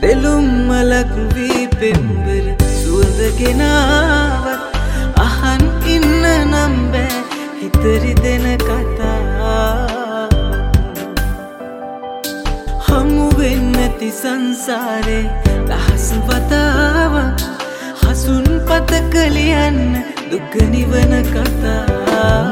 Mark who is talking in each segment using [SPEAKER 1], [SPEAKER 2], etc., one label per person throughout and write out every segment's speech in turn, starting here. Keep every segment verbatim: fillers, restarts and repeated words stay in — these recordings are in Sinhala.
[SPEAKER 1] දෙලුම් මලක් වී පෙම්බර සුවඳ ගෙනාවත් අහන් ඉන්න නම් බෑ හිතරි දෙන කතා හමු වෙන්නැති සංසාරේ දහස් වතාවක් හසුන් පතක ලියන්න දුක නිවන කතා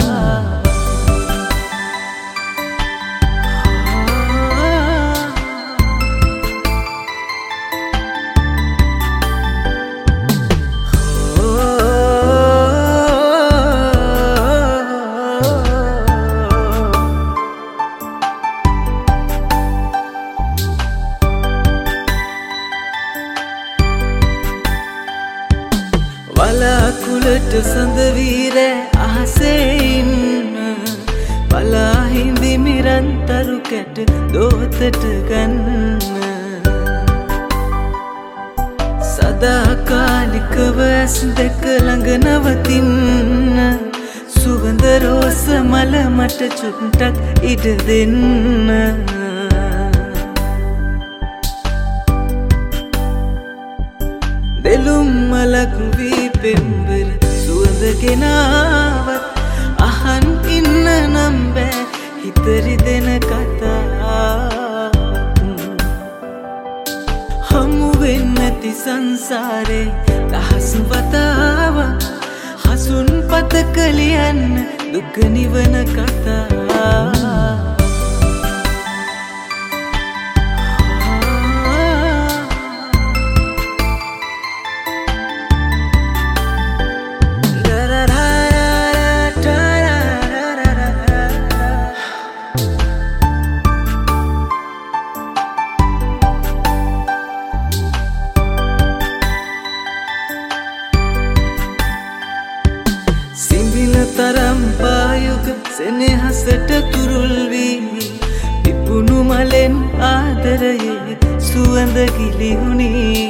[SPEAKER 1] වලාකුළට සඳ වීරෑ අහසේ ඉන්න බලා හිඳි මිරන්තරු කැට දෝතට ගන්න සදාකාලිකව ඇස් දෙක ළඟ නවතින්න සුවඳ රෝස මල මට චුට්ටක් ඉඩ දෙන්න දෙලුම් මලක් වී පෙම්බර සුවඳ ගෙනාවත් අහන් ඉන්න නම් බෑ හිතරි දෙන කතා හමු වෙන්නැති සංසාරේ දහස් වතාවක් හසුන් පතක ලියන්න දුක නිවන කතා තරම් පායුග සෙනෙහසට තුරුල් වී පිපුණු මලෙන් ආදරයේ සුවඳ ගිලිහුණේ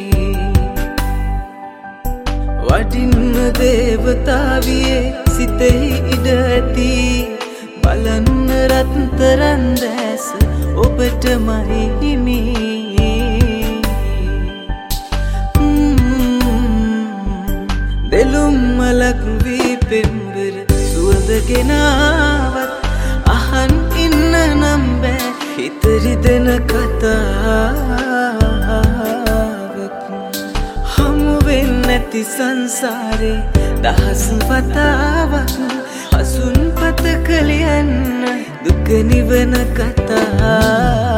[SPEAKER 1] වටින්න දේවතාවියේ සිතෙහි ඉඩ ඇති බලන්න රත්තරන් දැස ඔබටමයි හිමි දෙලුම් මලක් වී පෙම්බර සුවඳ ගෙනාවත් අහන් ඉන්න නම් බෑ හිතරි දෙන කතාවක් හමු වෙන්නැති සංසාරේ දහස් වතාවක් හසුන් පතක ලියන්න දුක නිවන කතා